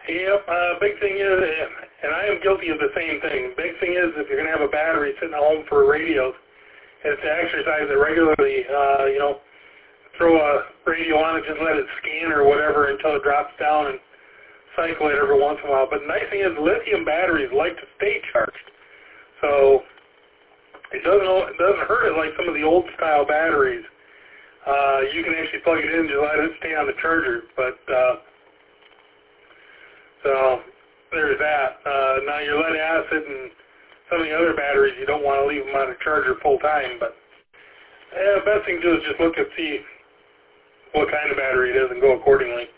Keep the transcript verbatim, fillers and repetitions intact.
Yep, uh, big thing is, and I am guilty of the same thing, big thing is if you're going to have a battery sitting at home for radios, is to exercise it regularly, uh, you know, throw a radio on and just let it scan or whatever until it drops down and cycle it every once in a while. But the nice thing is lithium batteries like to stay charged. So it doesn't, it doesn't hurt it like some of the old style batteries. Uh, you can actually plug it in and just let it stay on the charger. But uh, so there's that. Uh, now your lead acid and some of the other batteries, you don't want to leave them on a charger full time. But uh, the best thing to do is just look and see what kind of battery it is and go accordingly.